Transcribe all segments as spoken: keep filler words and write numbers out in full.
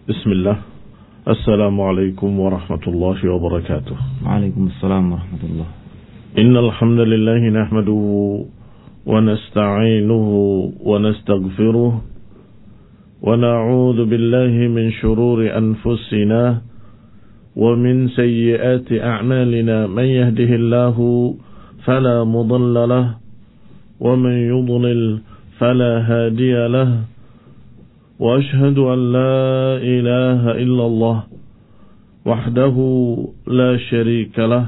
Bismillah. Assalamualaikum warahmatullahi wabarakatuh. Waalaikumsalam warahmatullahi. Innal hamdalillah nahmaduhu wa nasta'inuhu wa nastaghfiruh wa na'udzu billahi min shururi anfusina wa min sayyiati a'malina. Man yahdihillahu fala mudilla lahu wa man yudlil fala hadiya lahu. وأشهد أن لا إله إلا الله وحده لا شريك له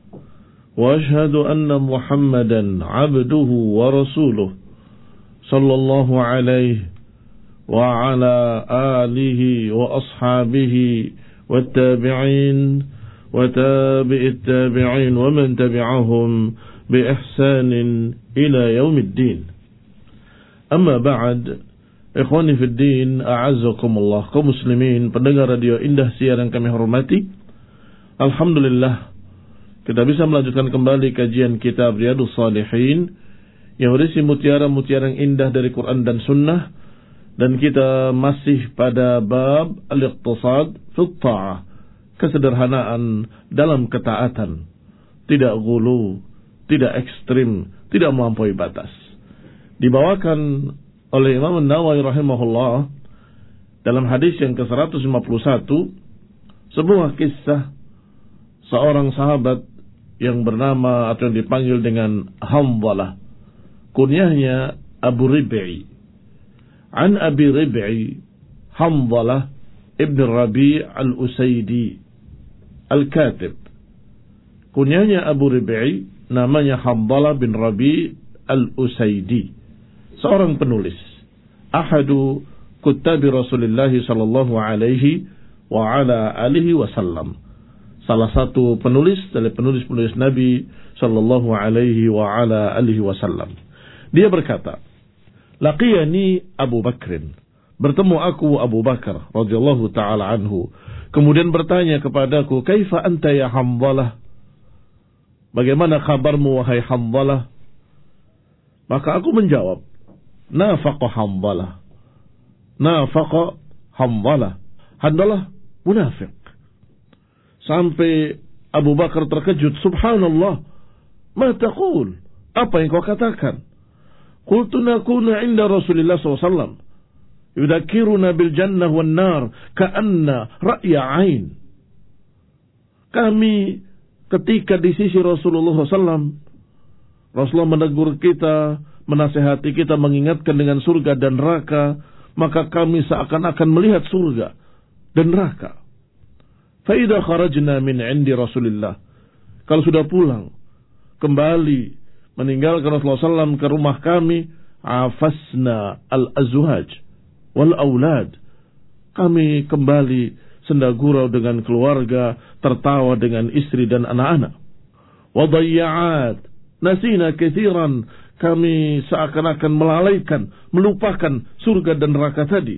وأشهد أن محمدا عبده ورسوله صلى الله عليه وعلى آله وأصحابه والتابعين وتابع التابعين ومن تبعهم بإحسان إلى يوم الدين. أما بعد, Ikhwani fid din, a'azzakumullah, kaum muslimin, pendengar radio Indah Siar yang kami hormati. Alhamdulillah, kita bisa melanjutkan kembali kajian kitab Riyadhus Shalihin yang berisi mutiara-mutiara yang indah dari Quran dan Sunnah, dan kita masih pada bab al-iqtisad fit ta'ah, kesederhanaan dalam ketaatan, tidak ghulu, tidak ekstrim, tidak melampaui batas. Dibawakan oleh Imam An-Nawawi rahimahullah dalam hadis yang ke seratus lima puluh satu, sebuah kisah seorang sahabat yang bernama atau yang dipanggil dengan Hanzalah, kunyahnya Abu Rib'i. An Abi Rib'i Hanzalah ibn Rabi' al-Usaidi al-Katib. Kunyahnya Abu Rib'i, namanya Hanzalah bin Rabi' al-Usaidi, seorang penulis, ahadu kuttabi Rasulullah sallallahu alaihi wa ala alihi wasallam, salah satu penulis dari penulis-penulis Nabi sallallahu alaihi wa ala alihi wasallam. Dia berkata, laqiyani Abu Bakrin, bertemu aku Abu Bakar radhiyallahu taala anhu, kemudian bertanya kepadaku, kaifa anta ya Hanzalah, bagaimana kabarmu wahai Hanzalah? Maka aku menjawab, nafaqa Hanzalah, nafaqa Hanzalah, Hanzalah munafik. Sampai Abu Bakar terkejut, subhanallah, ma taqul, apa yang kau katakan? Qultu nakunu inda Rasulillah sallallahu alaihi wasallam yudhakiruna bil jannah wan nar ka'anna ra'ya ain. Kami ketika di sisi Rasulullah sallallahu alaihi wasallam, Rasulullah menegur kita, menasihati kita, mengingatkan dengan surga dan neraka, maka kami seakan-akan melihat surga dan neraka. Fa idza kharajna min 'indi Rasulillah, kalau sudah pulang kembali meninggalkan Rasulullah sallallahu alaihi wasallam ke rumah kami, afasna al-azwaj wal aulad, kami kembali senda gurau dengan keluarga, tertawa dengan istri dan anak-anak. Wa dayya'at nasina katsiran, kami seakan-akan melalaikan, melupakan surga dan neraka tadi.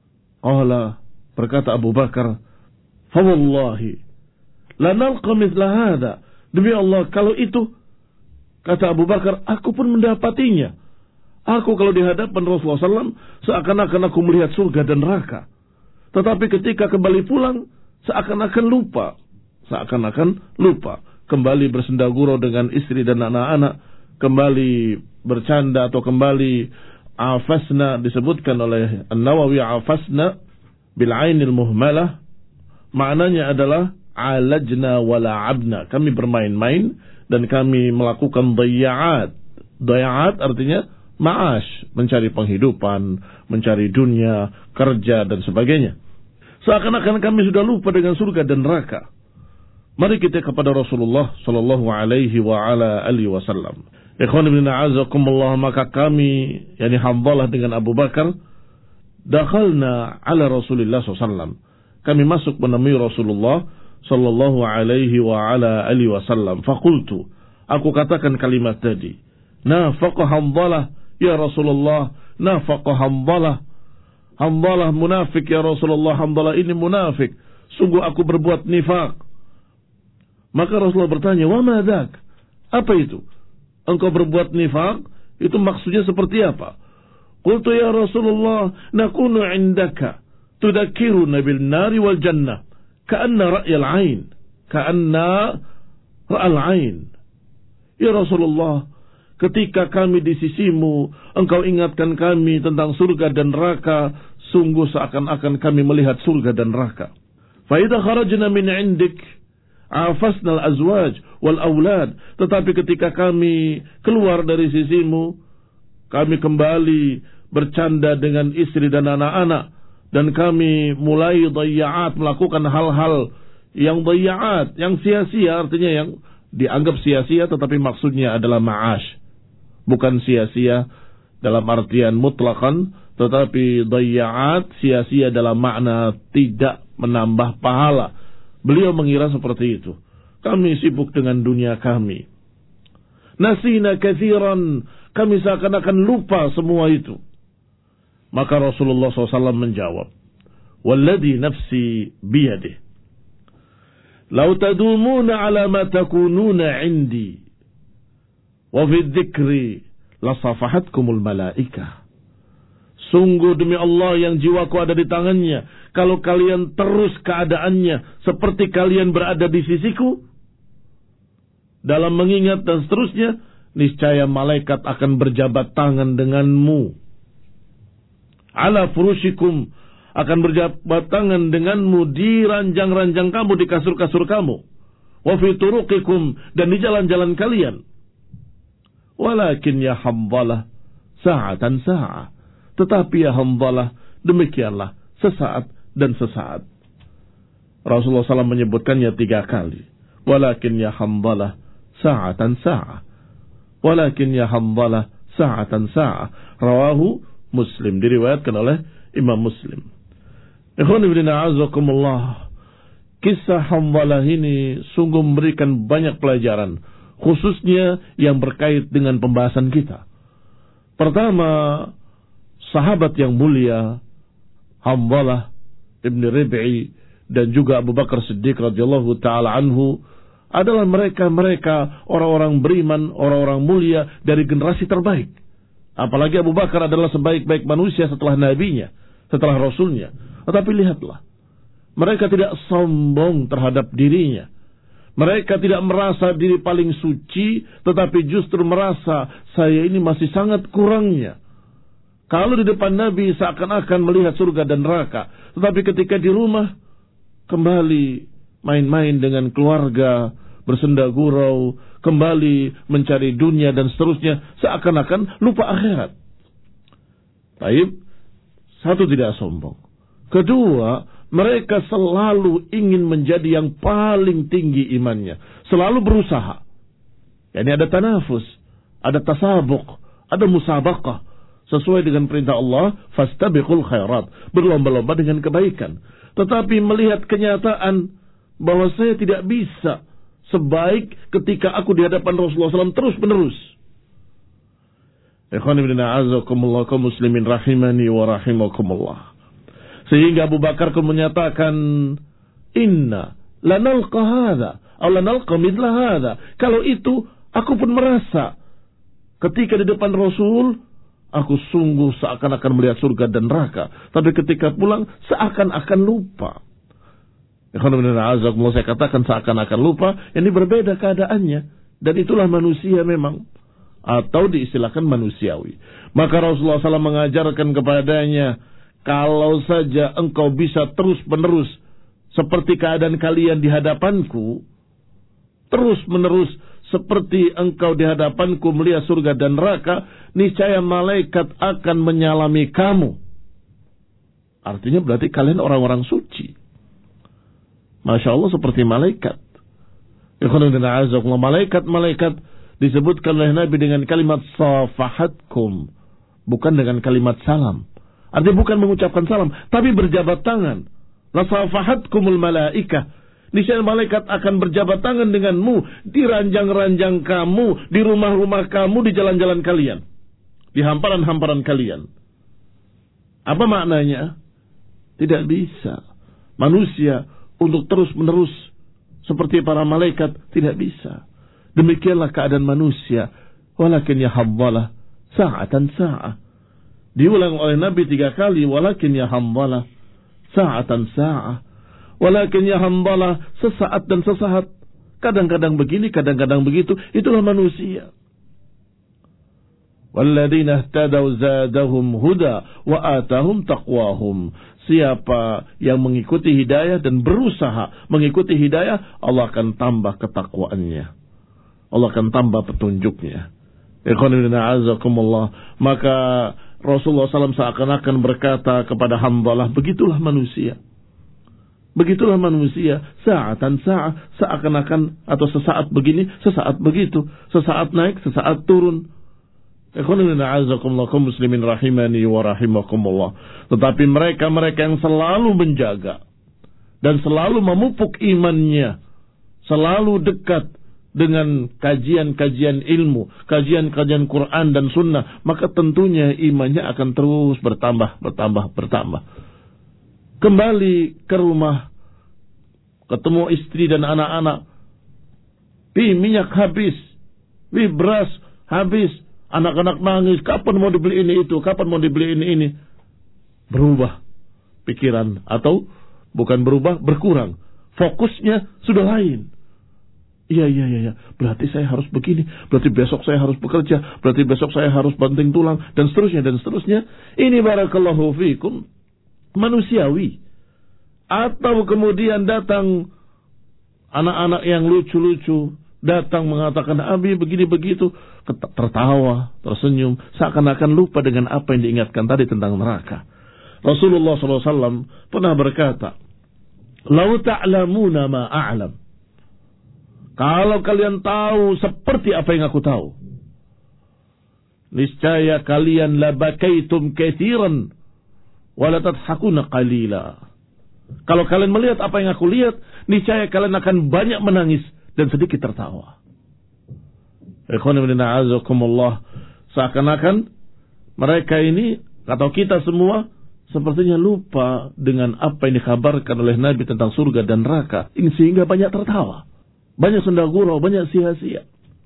Qala, berkata Abu Bakar, fa wallahi la nalqa mithla hadha, demi Allah kalau itu, kata Abu Bakar, aku pun mendapatinya. Aku kalau di hadapan Rasulullah sallallahu alaihi wasallam seakan-akan aku melihat surga dan neraka, tetapi ketika kembali pulang seakan-akan lupa, seakan-akan lupa, kembali bersenda gurau dengan istri dan anak-anak, kembali bercanda atau kembali afasna, disebutkan oleh An-Nawawi afasna bil ainil muhmalah, maknanya adalah alajna wala'abna, kami bermain-main dan kami melakukan dayya'at. Dayya'at artinya ma'ash, mencari penghidupan, mencari dunia, kerja dan sebagainya. Seakan-akan kami sudah lupa dengan surga dan neraka. Mari kita kepada Rasulullah sallallahu alaihi wa ala alihi wasallam. Ikhwan ibn a'azakumullah, maka kami, yakni Hanzalah dengan Abu Bakar, dakhalna ala Rasulullah sallallahu alaihi wasallam, kami masuk menemui Rasulullah sallallahu alaihi wa ala alihi wasallam. Faqultu, aku katakan kalimat tadi, nafaqa Hanzalah ya Rasulullah, nafaqa Hanzalah, Hanzalah munafik ya Rasulullah, Hanzalah ini munafik, sungguh aku berbuat nifak. Maka Rasulullah bertanya, wa ma dzak, apa itu? Engkau berbuat nifak, itu maksudnya seperti apa? Qultu ya Rasulullah, nakunu indaka, tudakiruna bil nari wal jannah ka'anna ra'yal ain ka'anna ra'al ain. Ya Rasulullah, ketika kami di sisimu, engkau ingatkan kami tentang surga dan neraka, sungguh seakan-akan kami melihat surga dan neraka. Fa idza kharajna min 'indik afasna al-azwaj wal aulad. Tetapi ketika kami keluar dari sisimu, kami kembali bercanda dengan istri dan anak-anak, dan kami mulai dhayya'at, melakukan hal-hal yang dhayya'at, yang sia-sia, artinya yang dianggap sia-sia tetapi maksudnya adalah ma'ash. Bukan sia-sia dalam artian mutlakan, tetapi dhayya'at, sia-sia dalam makna tidak menambah pahala. Beliau mengira seperti itu. Kami sibuk dengan dunia kami. Nasina katsiran, kami seakan-akan lupa semua itu. Maka Rasulullah shallallahu alaihi wasallam menjawab, "Walladhi nafsi biyadih, law tadumuna ala ma takununa indi, wa fi dzikri lasafahatkumul malaikah." Sungguh demi Allah yang jiwaku ada di tangannya, kalau kalian terus keadaannya seperti kalian berada di sisiku, dalam mengingat dan seterusnya, niscaya malaikat akan berjabat tangan denganmu. Ala furushikum, akan berjabat tangan denganmu di ranjang-ranjang kamu, di kasur-kasur kamu. Wa fi turuqikum, dan di jalan-jalan kalian. Walakin ya Hamdalah, sa'atan sa'ah. Tetapi ya Hamdalah, demikianlah sesaat dan sesaat. Rasulullah shallallahu alaihi wasallam menyebutkannya tiga kali. Walakin ya Hamdalah, sa'atan sa'ah. Walakin ya Hamdalah, sa'atan sa'ah. Rawahu Muslim, diriwayatkan oleh Imam Muslim. Ikhwan fillah a'azakumullah. Kisah Hamdalah ini sungguh memberikan banyak pelajaran, khususnya yang berkait dengan pembahasan kita. Pertama, sahabat yang mulia Hamdalah ibn Rib'i dan juga Abu Bakar Siddiq radhiyallahu taala anhu adalah mereka-mereka orang-orang beriman, orang-orang mulia dari generasi terbaik. Apalagi Abu Bakar adalah sebaik-baik manusia setelah nabinya, setelah rasulnya. Tetapi lihatlah, mereka tidak sombong terhadap dirinya. Mereka tidak merasa diri paling suci, tetapi justru merasa saya ini masih sangat kurangnya. Kalau di depan Nabi seakan-akan melihat surga dan neraka, tetapi ketika di rumah kembali main-main dengan keluarga, bersenda gurau, kembali mencari dunia dan seterusnya, seakan-akan lupa akhirat. Baik, satu, tidak sombong. Kedua, mereka selalu ingin menjadi yang paling tinggi imannya, selalu berusaha. Yani ada tanafus, ada tasabuk, ada musabaqah. Sesuai dengan perintah Allah, fastabiqul khairat, berlomba-lomba dengan kebaikan. Tetapi melihat kenyataan bahwa saya tidak bisa sebaik ketika aku di hadapan Rasulullah shallallahu alaihi wasallam terus menerus. Ikhwan ibn a'azakumullah kaum muslimin rahimani wa rahimakumullah. Sehingga Abu Bakar pun menyatakan, inna lanalqa hadha atau lanalqa mithla hadha. Kalau itu aku pun merasa ketika di depan Rasul aku sungguh seakan-akan melihat surga dan neraka, tapi ketika pulang seakan-akan lupa. Saya katakan seakan-akan lupa, ini berbeda keadaannya, dan itulah manusia memang, atau diistilahkan manusiawi. Maka Rasulullah shallallahu alaihi wasallam mengajarkan kepadanya, kalau saja engkau bisa terus-menerus seperti keadaan kalian di hadapanku, terus-menerus seperti engkau di hadapanku melihat surga dan neraka, niscaya malaikat akan menyalami kamu. Artinya berarti kalian orang-orang suci. Masya Allah, seperti malaikat. Malaikat-malaikat disebutkan oleh Nabi dengan kalimat safahatkum, bukan dengan kalimat salam. Artinya bukan mengucapkan salam, tapi berjabat tangan. La safahatkumul malaikah. Niscaya malaikat akan berjabat tangan denganmu di ranjang-ranjang kamu, di rumah-rumah kamu, di jalan-jalan kalian, di hamparan-hamparan kalian. Apa maknanya? Tidak bisa manusia untuk terus-menerus seperti para malaikat, tidak bisa. Demikianlah keadaan manusia. Walakin ya Hamdalah, sa'atan sa'ah. Diulang oleh Nabi tiga kali, walakin ya Hamdalah, sa'atan sa'ah. Walakin ya Hanzalah, sesaat dan sesaat. Kadang-kadang begini, kadang-kadang begitu. Itulah manusia. Walladzina ihtadaw zadahum huda wa atahum taqwahum. Siapa yang mengikuti hidayah dan berusaha mengikuti hidayah, Allah akan tambah ketakwaannya. Allah akan tambah petunjuknya. Maka Rasulullah shallallahu alaihi wasallam seakan-akan berkata kepada Hanzalah, begitulah manusia. Begitulah manusia, sa'atan sa'ah, seakan-akan atau sesaat begini, sesaat begitu, sesaat naik, sesaat turun. Kaum muslimin rahimani wa rahimakumullah. Tetapi mereka-mereka yang selalu menjaga dan selalu memupuk imannya, selalu dekat dengan kajian-kajian ilmu, kajian-kajian Quran dan Sunnah, maka tentunya imannya akan terus bertambah, bertambah, bertambah. Kembali ke rumah, ketemu istri dan anak-anak, pi minyak habis, pi beras habis, anak-anak nangis, kapan mau dibeli ini itu, kapan mau dibeli ini ini. Berubah pikiran, atau bukan berubah, berkurang. Fokusnya sudah lain. Iya, iya, iya, berarti saya harus begini, berarti besok saya harus bekerja, berarti besok saya harus banting tulang, dan seterusnya, dan seterusnya. Ini barakallahu fikum manusiawi. Atau kemudian datang anak-anak yang lucu-lucu, datang mengatakan Abi begini begitu, tertawa, tersenyum, seakan-akan lupa dengan apa yang diingatkan tadi tentang neraka. Rasulullah shallallahu alaihi wasallam pernah berkata, "Lau ta'lamuna ma a'lam." Kalau kalian tahu seperti apa yang aku tahu, niscaya kalian labakaitum katsiran wa la tadhakuna qalila. Kalau kalian melihat apa yang aku lihat, niscaya kalian akan banyak menangis dan sedikit tertawa. Seakan-akan mereka ini atau kita semua sepertinya lupa dengan apa yang dikabarkan oleh Nabi tentang surga dan neraka. Ini sehingga banyak tertawa, banyak senda gurau, banyak sia-sia.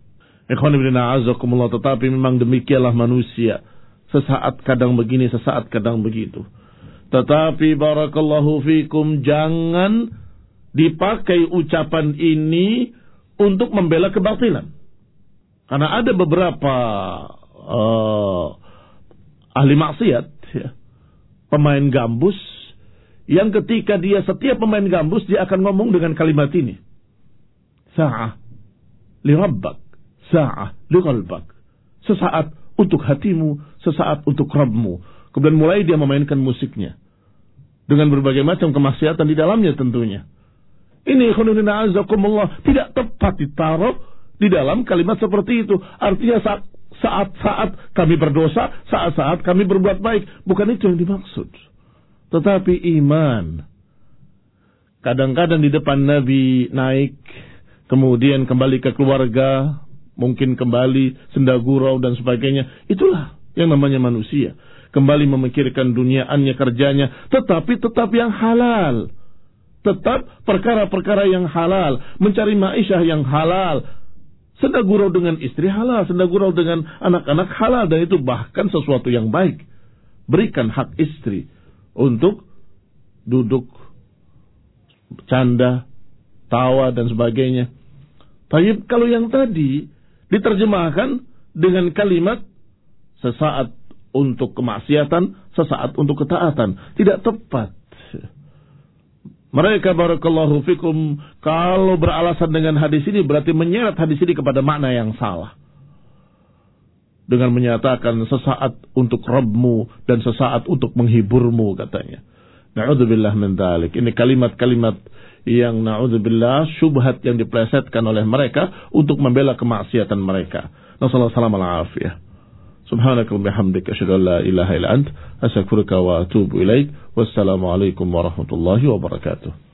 Tetapi memang demikianlah manusia. Sesaat kadang begini, sesaat kadang begitu. Tetapi barakallahu fikum, jangan dipakai ucapan ini untuk membela kebatilan. Karena ada beberapa uh, ahli maksiat, ya, pemain gambus, yang ketika dia setiap pemain gambus, dia akan ngomong dengan kalimat ini. Sa'ah li rabbak, sa'ah li qalbak. Sesaat untuk hatimu, sesaat untuk Rabbmu. Kemudian mulai dia memainkan musiknya dengan berbagai macam kemaksiatan di dalamnya tentunya. Ini khonunina azakumullah tidak tepat ditaruh di dalam kalimat seperti itu. Artinya saat, saat-saat kami berdosa, saat-saat kami berbuat baik. Bukan itu yang dimaksud. Tetapi iman. Kadang-kadang di depan Nabi naik, kemudian kembali ke keluarga, mungkin kembali senda gurau dan sebagainya. Itulah yang namanya manusia. Kembali memikirkan duniaannya, kerjanya, tetapi tetap yang halal. Tetap perkara-perkara yang halal, mencari ma'isyah yang halal. Senda gurau dengan istri halal, senda gurau dengan anak-anak halal, dan itu bahkan sesuatu yang baik. Berikan hak istri untuk duduk, canda, tawa dan sebagainya. Tapi kalau yang tadi diterjemahkan dengan kalimat sesaat untuk kemaksiatan, sesaat untuk ketaatan, tidak tepat. Mereka barakallahu fikum kalau beralasan dengan hadis ini berarti menyeret hadis ini kepada makna yang salah. Dengan menyatakan sesaat untuk Rabbmu dan sesaat untuk menghiburmu katanya. Na'udzubillah min dzalik. Ini kalimat-kalimat yang na'udzubillah syubhat yang diplesetkan oleh mereka untuk membela kemaksiatan mereka. Nasallallahu alaihi wasallam. Subhanaka wa bihamdika asyhadu an la ilaha illa anta astaghfiruka wa atubu ilaik. Wassalamu alaikum warahmatullahi wabarakatuh.